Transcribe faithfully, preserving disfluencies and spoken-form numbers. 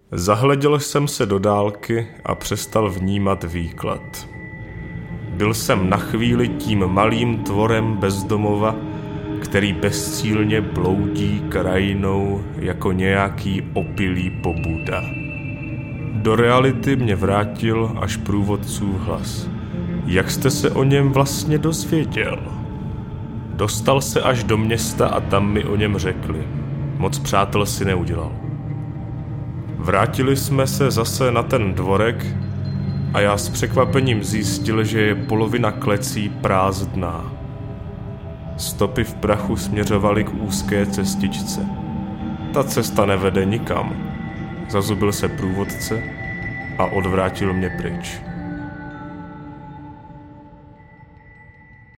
Zahleděl jsem se do dálky a přestal vnímat výklad. Byl jsem na chvíli tím malým tvorem bezdomova, který bezcílně bloudí krajinou jako nějaký opilý pobuda. Do reality mě vrátil až průvodcův hlas. Jak jste se o něm vlastně dozvěděl? Dostal se až do města a tam mi o něm řekli. Moc přátel si neudělal. Vrátili jsme se zase na ten dvorek a já s překvapením zjistil, že je polovina klecí prázdná. Stopy v prachu směřovaly k úzké cestičce. Ta cesta nevede nikam. Zazubil se průvodce a odvrátil mě pryč.